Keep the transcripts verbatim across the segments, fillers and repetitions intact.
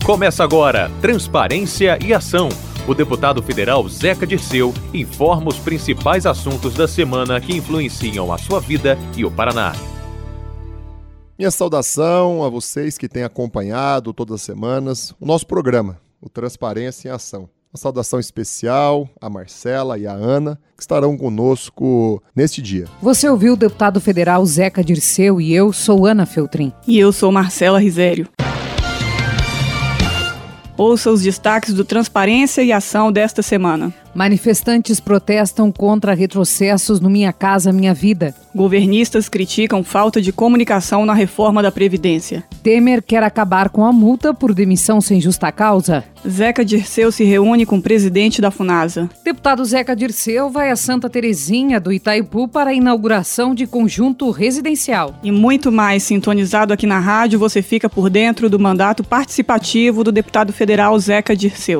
Começa agora Transparência e Ação. O deputado federal Zeca Dirceu informa os principais assuntos da semana que influenciam a sua vida e o Paraná. Minha saudação a vocês que têm acompanhado todas as semanas o nosso programa, o Transparência em Ação. Uma saudação especial a Marcela e a Ana, que estarão conosco neste dia. Você ouviu o deputado federal Zeca Dirceu e eu sou Ana Feltrin. E eu sou Marcela Risério. Ouça os destaques do Transparência e Ação desta semana. Manifestantes protestam contra retrocessos no Minha Casa Minha Vida. Governistas criticam falta de comunicação na reforma da Previdência. Temer quer acabar com a multa por demissão sem justa causa. Zeca Dirceu se reúne com o presidente da Funasa. Deputado Zeca Dirceu vai a Santa Terezinha do Itaipu para a inauguração de conjunto residencial. E muito mais, sintonizado aqui na rádio, você fica por dentro do mandato participativo do deputado federal Zeca Dirceu.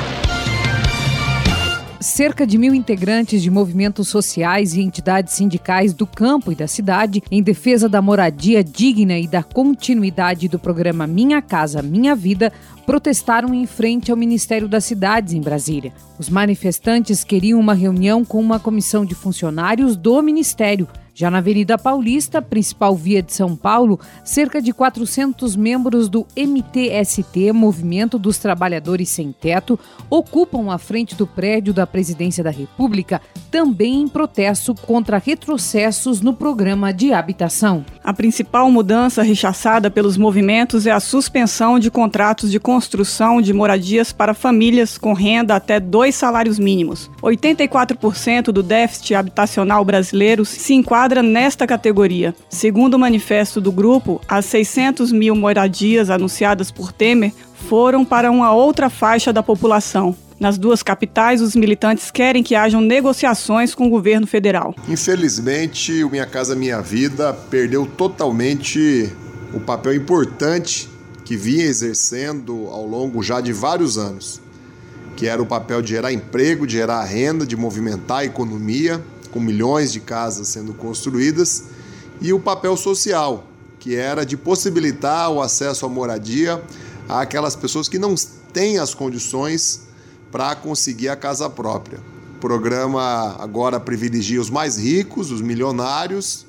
Cerca de mil integrantes de movimentos sociais e entidades sindicais do campo e da cidade, em defesa da moradia digna e da continuidade do programa Minha Casa Minha Vida, protestaram em frente ao Ministério das Cidades, em Brasília. Os manifestantes queriam uma reunião com uma comissão de funcionários do Ministério. Já na Avenida Paulista, principal via de São Paulo, cerca de quatrocentos membros do M T S T, Movimento dos Trabalhadores Sem Teto, ocupam a frente do prédio da Presidência da República, também em protesto contra retrocessos no programa de habitação. A principal mudança rechaçada pelos movimentos é a suspensão de contratos de construção de moradias para famílias com renda até dois salários mínimos. oitenta e quatro por cento do déficit habitacional brasileiro se enquadra nesta categoria. Segundo o manifesto do grupo, as seiscentas mil moradias anunciadas por Temer foram para uma outra faixa da população. Nas duas capitais, os militantes querem que hajam negociações com o governo federal. Infelizmente, o Minha Casa Minha Vida perdeu totalmente o papel importante que vinha exercendo ao longo já de vários anos, que era o papel de gerar emprego, de gerar renda, de movimentar a economia, com milhões de casas sendo construídas, e o papel social, que era de possibilitar o acesso à moradia àquelas pessoas que não têm as condições para conseguir a casa própria. O programa agora privilegia os mais ricos, os milionários,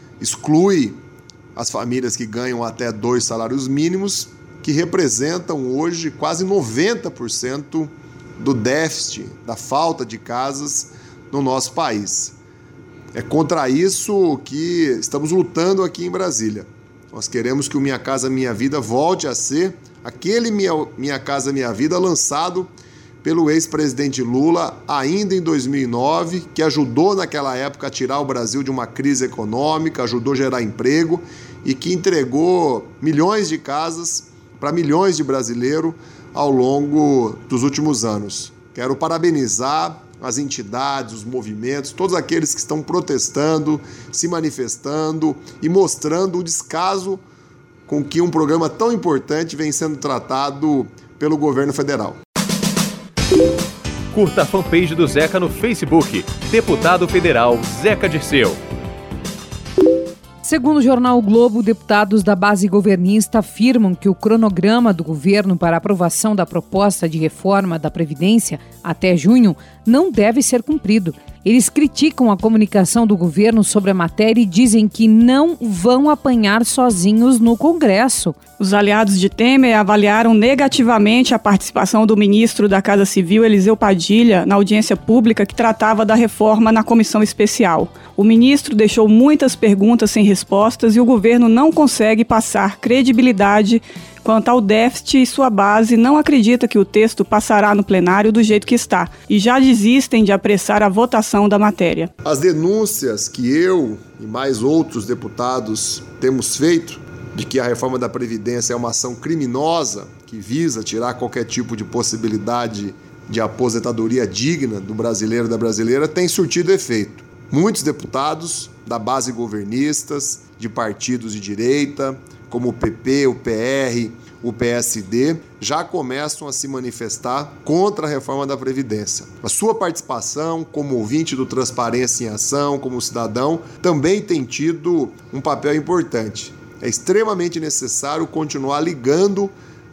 exclui as famílias que ganham até dois salários mínimos, que representam hoje quase noventa por cento do déficit, da falta de casas no nosso país. É contra isso que estamos lutando aqui em Brasília. Nós queremos que o Minha Casa Minha Vida volte a ser aquele Minha, Minha Casa Minha Vida lançado pelo ex-presidente Lula ainda em dois mil e nove, que ajudou naquela época a tirar o Brasil de uma crise econômica, ajudou a gerar emprego e que entregou milhões de casas para milhões de brasileiros ao longo dos últimos anos. Quero parabenizar as entidades, os movimentos, todos aqueles que estão protestando, se manifestando e mostrando o descaso com que um programa tão importante vem sendo tratado pelo governo federal. Curta a fanpage do Zeca no Facebook, Deputado Federal Zeca Dirceu. Segundo o jornal o Globo, deputados da base governista afirmam que o cronograma do governo para aprovação da proposta de reforma da Previdência até junho não deve ser cumprido. Eles criticam a comunicação do governo sobre a matéria e dizem que não vão apanhar sozinhos no Congresso. Os aliados de Temer avaliaram negativamente a participação do ministro da Casa Civil, Eliseu Padilha, na audiência pública que tratava da reforma na comissão especial. O ministro deixou muitas perguntas sem respostas e o governo não consegue passar credibilidade quanto ao déficit e sua base não acredita que o texto passará no plenário do jeito que está e já desistem de apressar a votação da matéria. As denúncias que eu e mais outros deputados temos feito de que a reforma da Previdência é uma ação criminosa que visa tirar qualquer tipo de possibilidade de aposentadoria digna do brasileiro e da brasileira tem surtido efeito. Muitos deputados da base governistas, de partidos de direita, como o P P, o P R, o P S D, já começam a se manifestar contra a reforma da Previdência. A sua participação como ouvinte do Transparência em Ação, como cidadão, também tem tido um papel importante. É extremamente necessário continuar ligando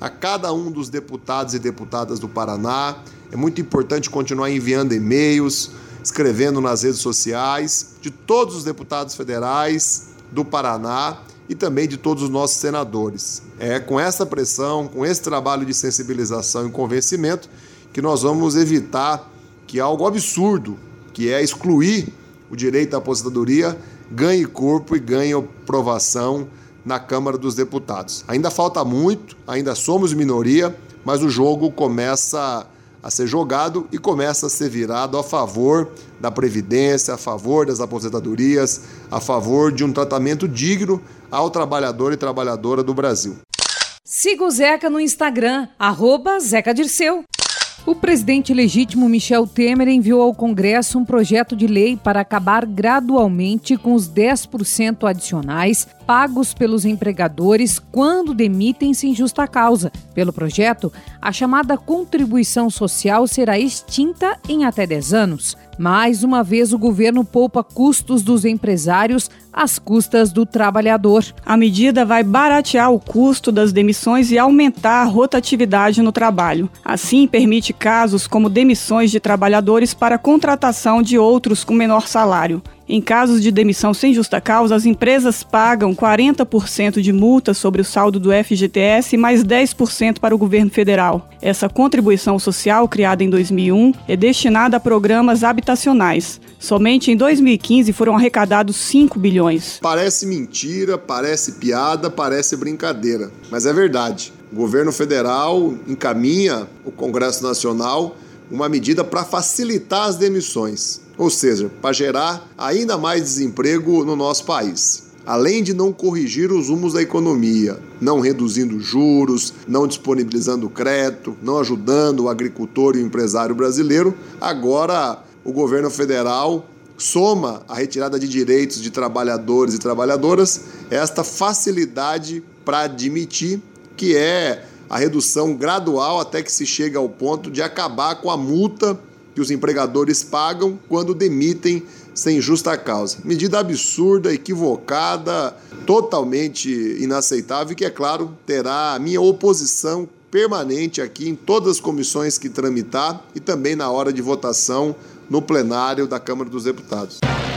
a cada um dos deputados e deputadas do Paraná. É muito importante continuar enviando e-mails, escrevendo nas redes sociais, de todos os deputados federais do Paraná e também de todos os nossos senadores. É com essa pressão, com esse trabalho de sensibilização e convencimento, que nós vamos evitar que algo absurdo, que é excluir o direito à aposentadoria, ganhe corpo e ganhe aprovação na Câmara dos Deputados. Ainda falta muito, ainda somos minoria, mas o jogo começa a ser jogado e começa a ser virado a favor da Previdência, a favor das aposentadorias, a favor de um tratamento digno ao trabalhador e trabalhadora do Brasil. Siga o Zeca no Instagram, arroba Zeca Dirceu. O presidente legítimo Michel Temer enviou ao Congresso um projeto de lei para acabar gradualmente com os dez por cento adicionais pagos pelos empregadores quando demitem sem justa causa. Pelo projeto, a chamada contribuição social será extinta em até dez anos. Mais uma vez, o governo poupa custos dos empresários às custas do trabalhador. A medida vai baratear o custo das demissões e aumentar a rotatividade no trabalho. Assim, permite casos como demissões de trabalhadores para contratação de outros com menor salário. Em casos de demissão sem justa causa, as empresas pagam quarenta por cento de multa sobre o saldo do F G T S e mais dez por cento para o governo federal. Essa contribuição social, criada em dois mil e um, é destinada a programas habitacionais. Somente em dois mil e quinze foram arrecadados cinco bilhões. Parece mentira, parece piada, parece brincadeira, mas é verdade. O governo federal encaminha o Congresso Nacional uma medida para facilitar as demissões, ou seja, para gerar ainda mais desemprego no nosso país. Além de não corrigir os rumos da economia, não reduzindo juros, não disponibilizando crédito, não ajudando o agricultor e o empresário brasileiro, agora o governo federal soma à retirada de direitos de trabalhadores e trabalhadoras esta facilidade para admitir, que é a redução gradual até que se chegue ao ponto de acabar com a multa que os empregadores pagam quando demitem sem justa causa. Medida absurda, equivocada, totalmente inaceitável e que, é claro, terá a minha oposição permanente aqui em todas as comissões que tramitar e também na hora de votação no plenário da Câmara dos Deputados.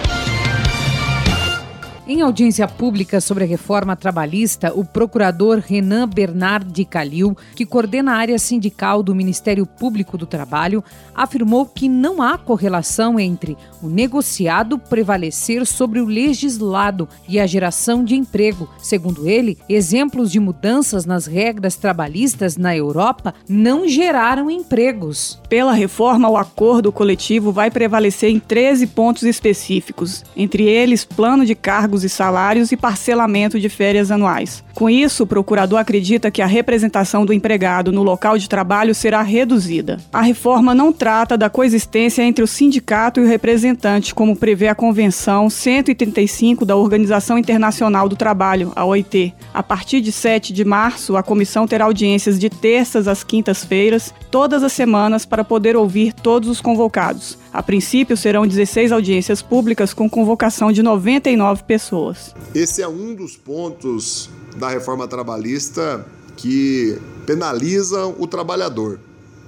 Em audiência pública sobre a reforma trabalhista, o procurador Renan Bernardi Calil, que coordena a área sindical do Ministério Público do Trabalho, afirmou que não há correlação entre o negociado prevalecer sobre o legislado e a geração de emprego. Segundo ele, exemplos de mudanças nas regras trabalhistas na Europa não geraram empregos. Pela reforma, o acordo coletivo vai prevalecer em treze pontos específicos, entre eles plano de cargos e salários e parcelamento de férias anuais. Com isso, o procurador acredita que a representação do empregado no local de trabalho será reduzida. A reforma não trata da coexistência entre o sindicato e o representante, como prevê a Convenção cento e trinta e cinco da Organização Internacional do Trabalho, a O I T. A partir de sete de março, a comissão terá audiências de terças às quintas-feiras, todas as semanas, para poder ouvir todos os convocados. A princípio, serão dezesseis audiências públicas com convocação de noventa e nove pessoas. Esse é um dos pontos da reforma trabalhista que penaliza o trabalhador.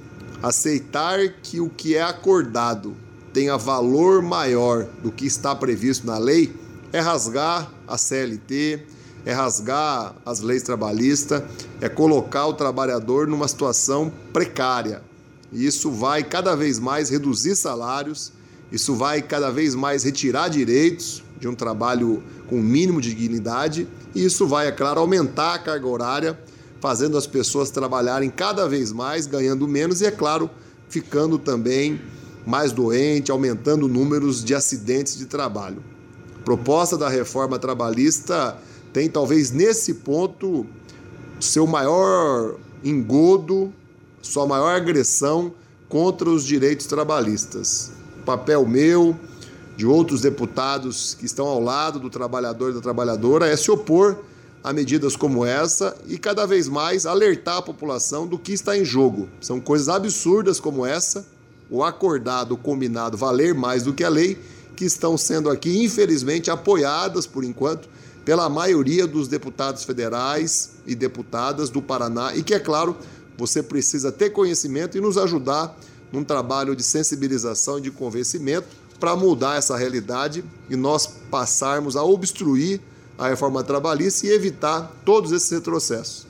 Aceitar que o que é acordado tenha valor maior do que está previsto na lei é rasgar a C L T, é rasgar as leis trabalhistas, é colocar o trabalhador numa situação precária. E isso vai cada vez mais reduzir salários, isso vai cada vez mais retirar direitos de um trabalho com o mínimo de dignidade, e isso vai, é claro, aumentar a carga horária, fazendo as pessoas trabalharem cada vez mais, ganhando menos e, é claro, ficando também mais doente, aumentando números de acidentes de trabalho. A proposta da reforma trabalhista tem, talvez nesse ponto, seu maior engodo, sua maior agressão contra os direitos trabalhistas. O papel meu, de outros deputados que estão ao lado do trabalhador e da trabalhadora, é se opor a medidas como essa e cada vez mais alertar a população do que está em jogo. São coisas absurdas como essa, o acordado, o combinado valer mais do que a lei, que estão sendo aqui, infelizmente, apoiadas, por enquanto, pela maioria dos deputados federais e deputadas do Paraná e que, é claro, você precisa ter conhecimento e nos ajudar num trabalho de sensibilização e de convencimento para mudar essa realidade e nós passarmos a obstruir a reforma trabalhista e evitar todos esses retrocessos.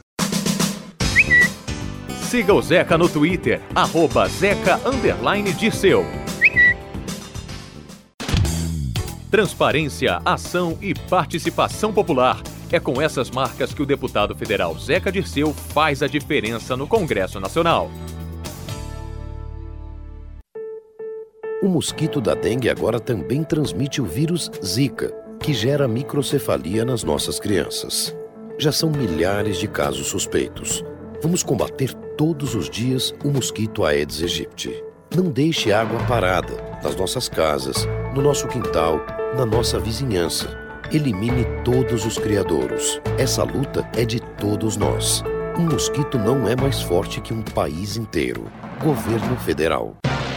Siga o Zeca no Twitter, arroba Zeca underline Dirceu. Transparência, ação e participação popular. É com essas marcas que o deputado federal Zeca Dirceu faz a diferença no Congresso Nacional. O mosquito da dengue agora também transmite o vírus Zika, que gera microcefalia nas nossas crianças. Já são milhares de casos suspeitos. Vamos combater todos os dias o mosquito Aedes aegypti. Não deixe água parada nas nossas casas, no nosso quintal, na nossa vizinhança. Elimine todos os criadouros. Essa luta é de todos nós. Um mosquito não é mais forte que um país inteiro. Governo Federal.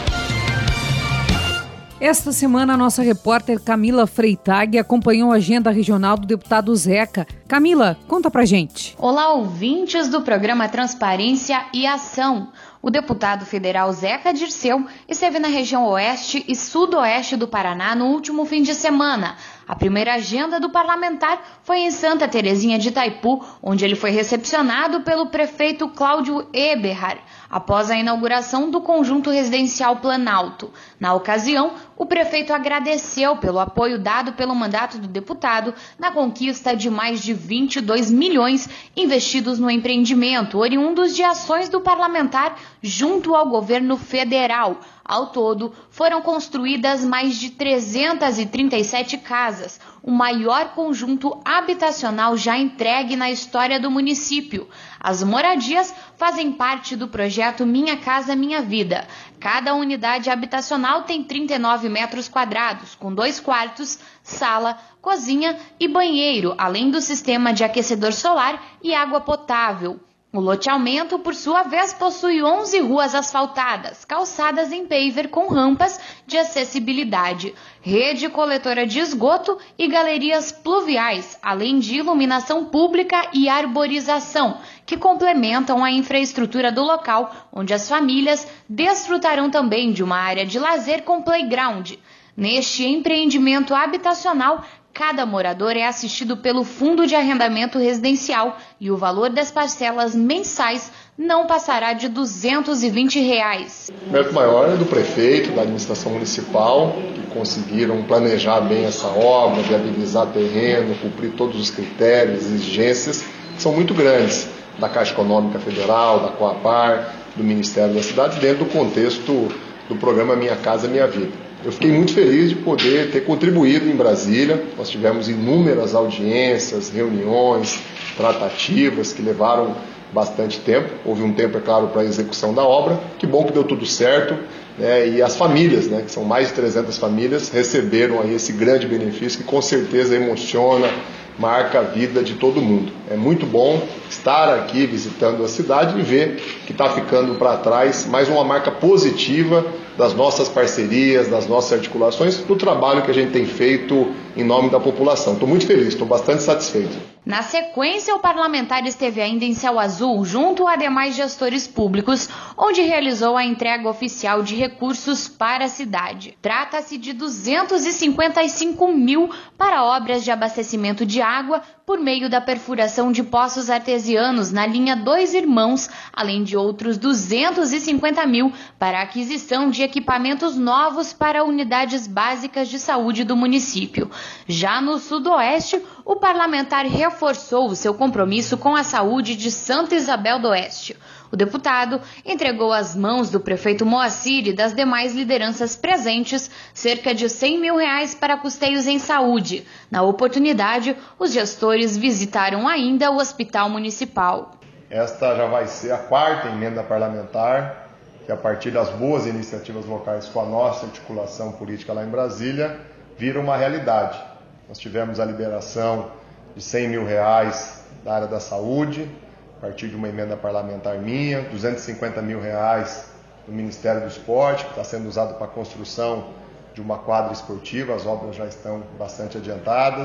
Esta semana, a nossa repórter Camila Freitag acompanhou a agenda regional do deputado Zeca. Camila, conta pra gente. Olá, ouvintes do programa Transparência e Ação. O deputado federal Zeca Dirceu esteve na região oeste e sudoeste do Paraná no último fim de semana. A primeira agenda do parlamentar foi em Santa Terezinha de Itaipu, onde ele foi recepcionado pelo prefeito Cláudio Eberhard, após a inauguração do conjunto residencial Planalto. Na ocasião, o prefeito agradeceu pelo apoio dado pelo mandato do deputado na conquista de mais de vinte e dois milhões investidos no empreendimento, oriundos de ações do parlamentar junto ao governo federal. Ao todo, foram construídas mais de trezentas e trinta e sete casas, o maior conjunto habitacional já entregue na história do município. As moradias fazem parte do projeto Minha Casa Minha Vida. Cada unidade habitacional tem trinta e nove metros quadrados, com dois quartos, sala, cozinha e banheiro, além do sistema de aquecedor solar e água potável. O loteamento, por sua vez, possui onze ruas asfaltadas, calçadas em paver com rampas de acessibilidade, rede coletora de esgoto e galerias pluviais, além de iluminação pública e arborização, que complementam a infraestrutura do local, onde as famílias desfrutarão também de uma área de lazer com playground. Neste empreendimento habitacional, cada morador é assistido pelo Fundo de Arrendamento Residencial e o valor das parcelas mensais não passará de duzentos e vinte reais. O mérito maior é do prefeito, da administração municipal, que conseguiram planejar bem essa obra, viabilizar terreno, cumprir todos os critérios, exigências, que são muito grandes, da Caixa Econômica Federal, da Coapar, do Ministério das Cidades, dentro do contexto do programa Minha Casa Minha Vida. Eu fiquei muito feliz de poder ter contribuído em Brasília. Nós tivemos inúmeras audiências, reuniões, tratativas que levaram bastante tempo. Houve um tempo, é claro, para a execução da obra. Que bom que deu tudo certo. Né? E as famílias, né, que são mais de trezentas famílias, receberam aí esse grande benefício que com certeza emociona, marca a vida de todo mundo. É muito bom estar aqui visitando a cidade e ver que está ficando para trás mais uma marca positiva das nossas parcerias, das nossas articulações, do trabalho que a gente tem feito em nome da população. Estou muito feliz, estou bastante satisfeito. Na sequência, o parlamentar esteve ainda em Céu Azul, junto a demais gestores públicos, onde realizou a entrega oficial de recursos para a cidade. Trata-se de duzentos e cinquenta e cinco mil para obras de abastecimento de água por meio da perfuração de poços artesianos na linha Dois Irmãos, além de outros duzentos e cinquenta mil para a aquisição de equipamentos novos para unidades básicas de saúde do município. Já no Sudoeste, o parlamentar reforçou o seu compromisso com a saúde de Santa Isabel do Oeste. O deputado entregou às mãos do prefeito Moacir e das demais lideranças presentes cerca de cem mil reais para custeios em saúde. Na oportunidade, os gestores visitaram ainda o Hospital Municipal. Esta já vai ser a quarta emenda parlamentar, que a partir das boas iniciativas locais com a nossa articulação política lá em Brasília, vira uma realidade. Nós tivemos a liberação de cem mil reais da área da saúde, a partir de uma emenda parlamentar minha, duzentos e cinquenta mil reais do Ministério do Esporte, que está sendo usado para a construção de uma quadra esportiva, as obras já estão bastante adiantadas,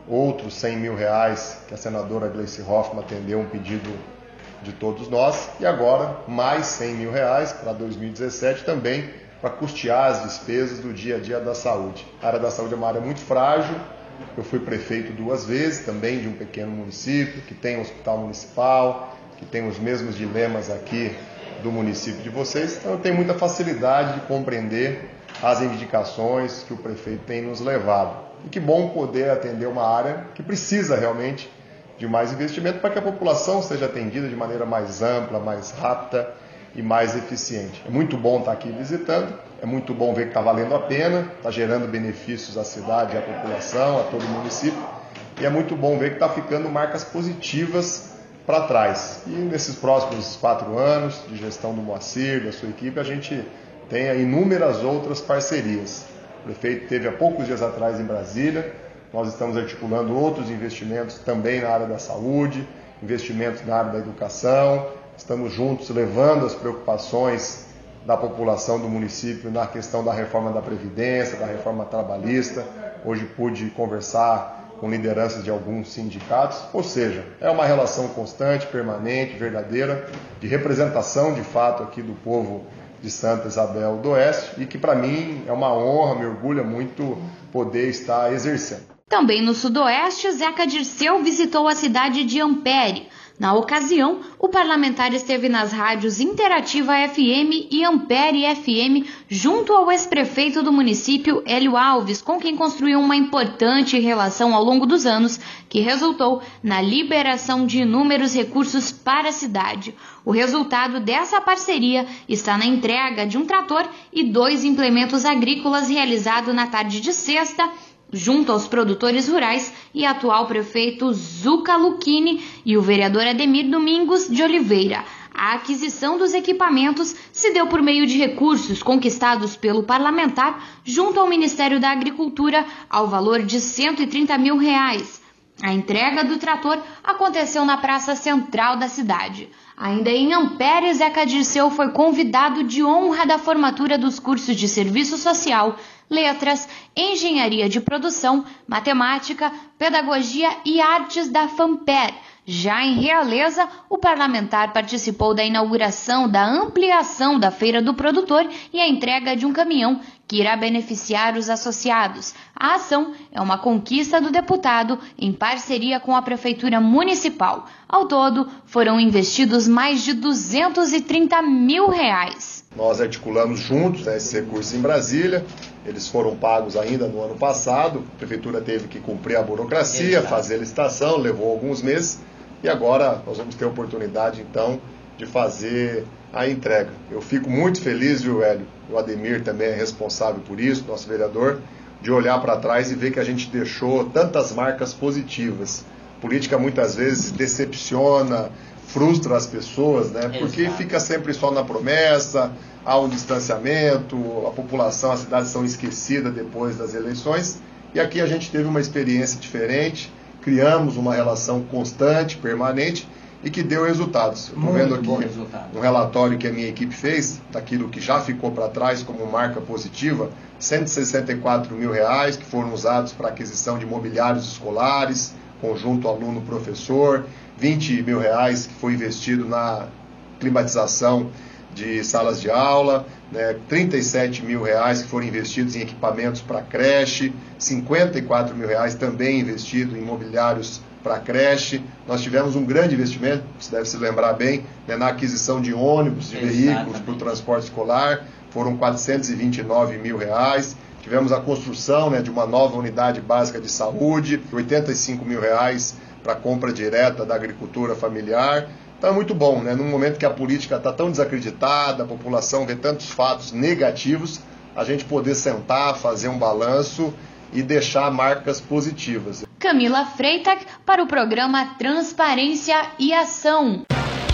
outros cem mil reais que a senadora Gleice Hoffmann atendeu um pedido de todos nós, e agora mais cem mil reais para dois mil e dezessete também para custear as despesas do dia a dia da saúde. A área da saúde é uma área muito frágil. Eu fui prefeito duas vezes, também de um pequeno município, que tem um hospital municipal, que tem os mesmos dilemas aqui do município de vocês. Então eu tenho muita facilidade de compreender as indicações que o prefeito tem nos levado. E que bom poder atender uma área que precisa realmente de mais investimento para que a população seja atendida de maneira mais ampla, mais rápida e mais eficiente. É muito bom estar aqui visitando, é muito bom ver que está valendo a pena, está gerando benefícios à cidade, à população, a todo o município, e é muito bom ver que está ficando marcas positivas para trás. E nesses próximos quatro anos de gestão do Moacir, da sua equipe, a gente tem inúmeras outras parcerias. O prefeito esteve há poucos dias atrás em Brasília, nós estamos articulando outros investimentos também na área da saúde, investimentos na área da educação. Estamos juntos levando as preocupações da população do município na questão da reforma da Previdência, da reforma trabalhista. Hoje pude conversar com lideranças de alguns sindicatos, ou seja, é uma relação constante, permanente, verdadeira, de representação de fato aqui do povo de Santa Isabel do Oeste, e que para mim é uma honra, me orgulha muito poder estar exercendo. Também no Sudoeste, Zeca Dirceu visitou a cidade de Ampere. Na ocasião, o parlamentar esteve nas rádios Interativa F M e Ampere F M, junto ao ex-prefeito do município, Hélio Alves, com quem construiu uma importante relação ao longo dos anos, que resultou na liberação de inúmeros recursos para a cidade. O resultado dessa parceria está na entrega de um trator e dois implementos agrícolas realizado na tarde de sexta, junto aos produtores rurais e atual prefeito Zuca Lucchini e o vereador Ademir Domingos de Oliveira. A aquisição dos equipamentos se deu por meio de recursos conquistados pelo parlamentar junto ao Ministério da Agricultura ao valor de cento e trinta mil reais. A entrega do trator aconteceu na praça central da cidade. Ainda em Ampere, Zeca Dirceu foi convidado de honra da formatura dos cursos de Serviço Social, Letras, Engenharia de Produção, Matemática, Pedagogia e Artes da FAMPER. Já em Realeza, o parlamentar participou da inauguração da ampliação da Feira do Produtor e a entrega de um caminhão que irá beneficiar os associados. A ação é uma conquista do deputado em parceria com a Prefeitura Municipal. Ao todo, foram investidos mais de duzentos e trinta mil reais. Nós articulamos juntos, né, esses recursos em Brasília, eles foram pagos ainda no ano passado, a Prefeitura teve que cumprir a burocracia, Exato. fazer a licitação, levou alguns meses, e agora nós vamos ter a oportunidade, então, de fazer a entrega. Eu fico muito feliz, viu, Hélio? O Ademir também é responsável por isso, nosso vereador, de olhar para trás e ver que a gente deixou tantas marcas positivas. A política muitas vezes decepciona, frustra as pessoas, né? Porque Exato. fica sempre só na promessa, há um distanciamento, a população, a cidade são esquecidas depois das eleições. E aqui a gente teve uma experiência diferente, criamos uma relação constante, permanente e que deu resultados. Estou vendo aqui um relatório que a minha equipe fez, daquilo que já ficou para trás como marca positiva, cento e sessenta e quatro mil reais que foram usados para aquisição de mobiliários escolares, conjunto aluno-professor, vinte mil reais que foi investido na climatização de salas de aula, né, trinta e sete mil reais que foram investidos em equipamentos para creche, cinquenta e quatro mil reais também investido em mobiliários para creche. Nós tivemos um grande investimento, você deve se lembrar bem, né, na aquisição de ônibus, de Exatamente. veículos para o transporte escolar, foram quatrocentos e vinte e nove mil reais. Tivemos a construção, né, de uma nova unidade básica de saúde, oitenta e cinco mil reais para compra direta da agricultura familiar. Então é muito bom, né? Num momento que a política está tão desacreditada, a população vê tantos fatos negativos, a gente poder sentar, fazer um balanço e deixar marcas positivas. Camila Freitag para o programa Transparência e Ação.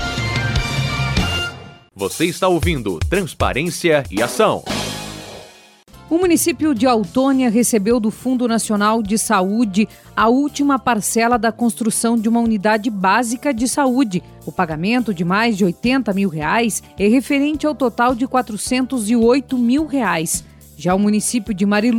Você está ouvindo Transparência e Ação. O município de Autônia recebeu do Fundo Nacional de Saúde a última parcela da construção de uma unidade básica de saúde. O pagamento de mais de oitenta mil reais é referente ao total de quatrocentos e oito mil reais. Já o município de Mariluz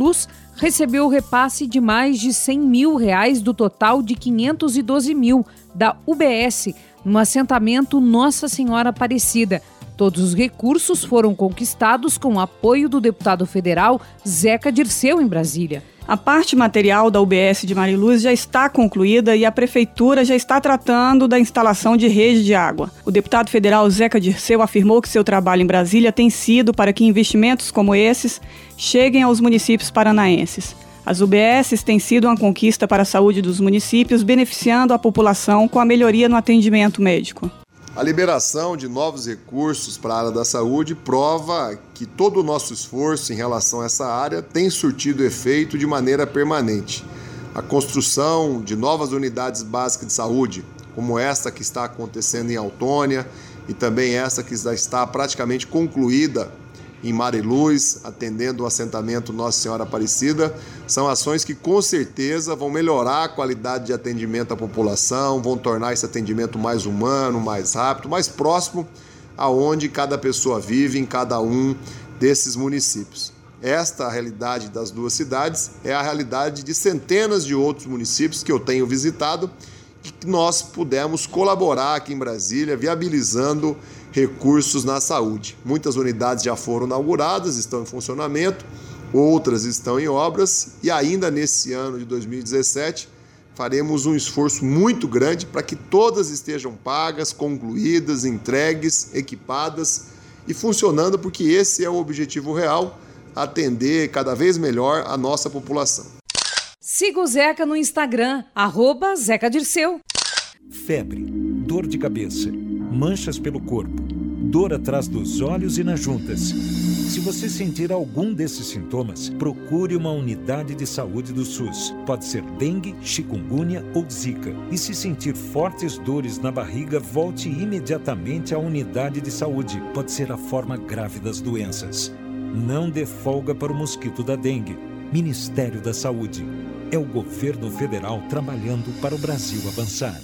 recebeu o repasse de mais de cem mil reais do total de quinhentos e doze mil da U B S no assentamento Nossa Senhora Aparecida. Todos os recursos foram conquistados com o apoio do deputado federal Zeca Dirceu em Brasília. A parte material da U B S de Mariluz já está concluída e a Prefeitura já está tratando da instalação de rede de água. O deputado federal Zeca Dirceu afirmou que seu trabalho em Brasília tem sido para que investimentos como esses cheguem aos municípios paranaenses. As U B Ss têm sido uma conquista para a saúde dos municípios, beneficiando a população com a melhoria no atendimento médico. A liberação de novos recursos para a área da saúde prova que todo o nosso esforço em relação a essa área tem surtido efeito de maneira permanente. A construção de novas unidades básicas de saúde, como esta que está acontecendo em Autônia e também essa que já está praticamente concluída em Mariluz, atendendo o assentamento Nossa Senhora Aparecida, são ações que com certeza vão melhorar a qualidade de atendimento à população, vão tornar esse atendimento mais humano, mais rápido, mais próximo aonde cada pessoa vive em cada um desses municípios. Esta a realidade das duas cidades é a realidade de centenas de outros municípios que eu tenho visitado e que nós pudemos colaborar aqui em Brasília, viabilizando recursos na saúde. Muitas unidades já foram inauguradas, estão em funcionamento, outras estão em obras e ainda nesse ano de dois mil e dezessete faremos um esforço muito grande para que todas estejam pagas, concluídas, entregues, equipadas e funcionando, porque esse é o objetivo real, atender cada vez melhor a nossa população. Siga o Zeca no Instagram, arroba Zeca Dirceu. Febre, dor de cabeça, manchas pelo corpo, dor atrás dos olhos e nas juntas. Se você sentir algum desses sintomas, procure uma unidade de saúde do SUS. Pode ser dengue, chikungunya ou zika. E se sentir fortes dores na barriga, volte imediatamente à unidade de saúde. Pode ser a forma grave das doenças. Não dê folga para o mosquito da dengue. Ministério da Saúde. É o governo federal trabalhando para o Brasil avançar.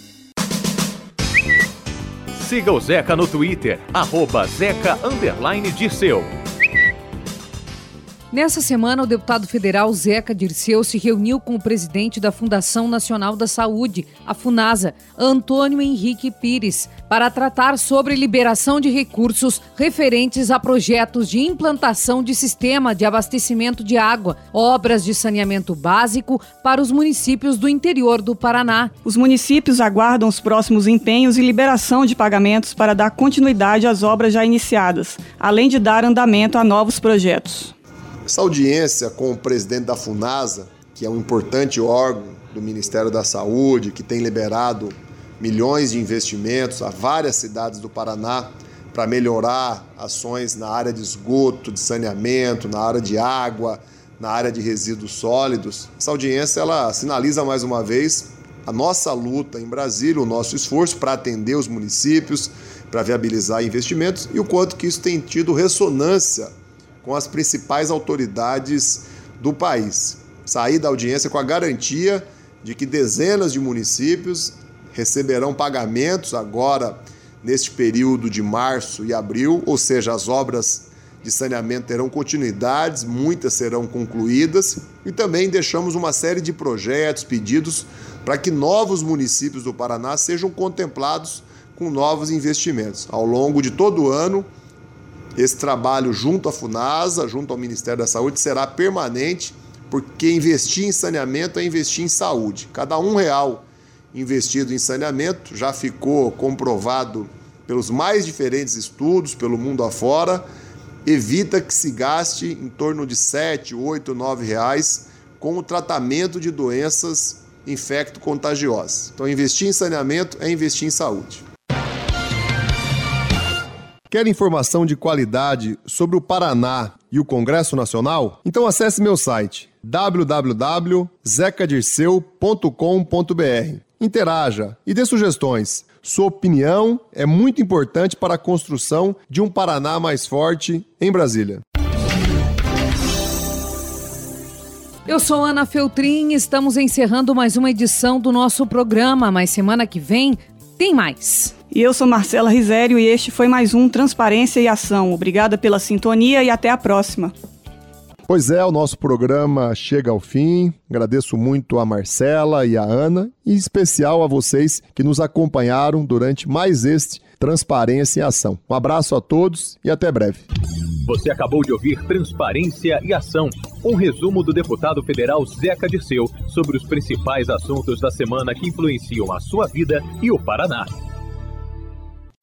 Siga o Zeca no Twitter, arroba Zeca underline Dirceu. Nessa semana, o deputado federal Zeca Dirceu se reuniu com o presidente da Fundação Nacional da Saúde, a FUNASA, Antônio Henrique Pires, para tratar sobre liberação de recursos referentes a projetos de implantação de sistema de abastecimento de água, obras de saneamento básico para os municípios do interior do Paraná. Os municípios aguardam os próximos empenhos e liberação de pagamentos para dar continuidade às obras já iniciadas, além de dar andamento a novos projetos. Essa audiência com o presidente da FUNASA, que é um importante órgão do Ministério da Saúde, que tem liberado milhões de investimentos a várias cidades do Paraná para melhorar ações na área de esgoto, de saneamento, na área de água, na área de resíduos sólidos. Essa audiência ela sinaliza mais uma vez a nossa luta em Brasília, o nosso esforço para atender os municípios, para viabilizar investimentos e o quanto que isso tem tido ressonância com as principais autoridades do país. Saí da audiência com a garantia de que dezenas de municípios receberão pagamentos agora neste período de março e abril, ou seja, as obras de saneamento terão continuidades, muitas serão concluídas e também deixamos uma série de projetos, pedidos para que novos municípios do Paraná sejam contemplados com novos investimentos. Ao longo de todo o ano, esse trabalho junto à FUNASA, junto ao Ministério da Saúde, será permanente, porque investir em saneamento é investir em saúde. Cada um real investido em saneamento já ficou comprovado pelos mais diferentes estudos, pelo mundo afora, evita que se gaste em torno de sete, oito, nove reais com o tratamento de doenças infecto-contagiosas. Então, investir em saneamento é investir em saúde. Quer informação de qualidade sobre o Paraná e o Congresso Nacional? Então acesse meu site w w w ponto zeca dirceu ponto com ponto b r. Interaja e dê sugestões. Sua opinião é muito importante para a construção de um Paraná mais forte em Brasília. Eu sou Ana Feltrin e estamos encerrando mais uma edição do nosso programa, mas semana que vem tem mais. E eu sou Marcela Risério e este foi mais um Transparência e Ação. Obrigada pela sintonia e até a próxima. Pois é, o nosso programa chega ao fim. Agradeço muito a Marcela e a Ana, e em especial a vocês que nos acompanharam durante mais este Transparência em Ação. Um abraço a todos e até breve. Você acabou de ouvir Transparência e Ação, um resumo do deputado federal Zeca Dirceu sobre os principais assuntos da semana que influenciam a sua vida e o Paraná.